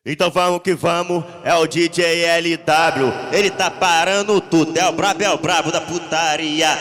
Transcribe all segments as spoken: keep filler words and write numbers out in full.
Então vamos que vamos, é o D J L W. Ele tá parando tudo, é o brabo, é o brabo da putaria.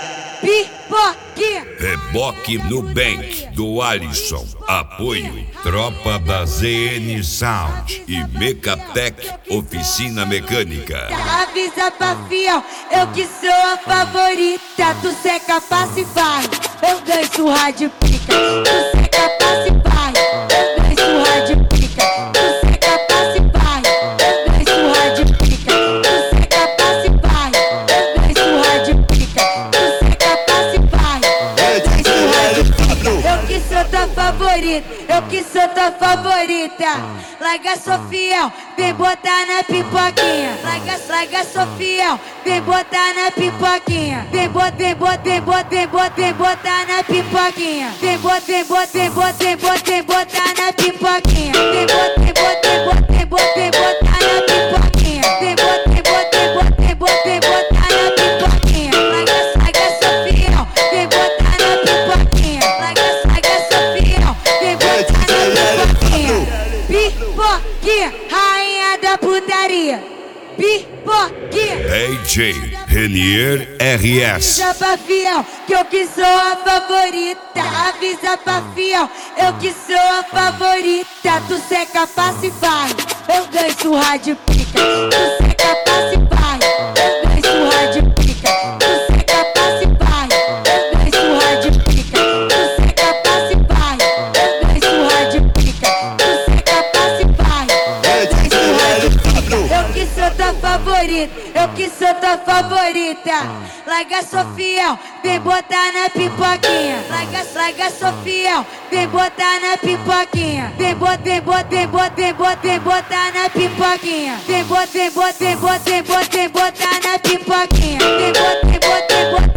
Pipoque! Reboque no Bank do Alisson. Apoio Tropa da Z N Sound e Mecatec Oficina Mecânica. Avisa pra fiel, eu que sou a favorita. Tu cê é capaz e vai, eu ganho surra de pica. Tu cê é capaz e vai, eu ganho surra de pica. Tu cê é capaz e vai, eu ganho surra de pica. Tu cê é capaz e vai, eu ganho surra de pica. Tu cê é capaz e vai, eu ganho surra de pica. Eu que sou tua favorita, eu que sou tua favorita. Larga sou fiel, vem botar na pipoquinha. Larga, larga sou fiel, vem botar na pipoquinha. Vem bot, vem bot, vem bot, vem bot, vem botar na pipoquinha. Vem bot, vem bot, vem bot, vem bot, vem botar na pipoquinha. Vem bot, vem bot, vem bot, vem bot, vem botar na pipoquinha. Vem bot, vem bot, vem bot, vem bot, vem botar na pipoquinha. Larga, larga sou fiel, vem botar na pipoquinha. Larga, larga sou fiel, vem botar na pipoquinha. Pipoquinha, rainha da putaria. Pipoquinha. D J Renier R S. Avisa pra fiel, que eu que sou a favorita. Avisa pra fiel, eu que sou a favorita. Tu cê é capaz e vai, eu ganho surra de pica. Tu cê é capaz e vai, eu ganho surra de pica. Tu cê é capaz e vai, eu ganho surra de pica. Tu cê é capaz e vai, eu ganho surra de pica. Tu cê é capaz e vai, eu ganho surra de pica. Eu que sou tua favorita, eu que sou tua favorita. Larga sou fiel, vem botar na pipoquinha. Larga, larga sou fiel, vem botar na pipoquinha. Vem bot, vem bot, vem bot, vem bot, vem botar na pipoquinha. Vem bot, vem bot, vem bot, vem bot, vem botar na pipoquinha. Vem bot, vem bot, vem bot.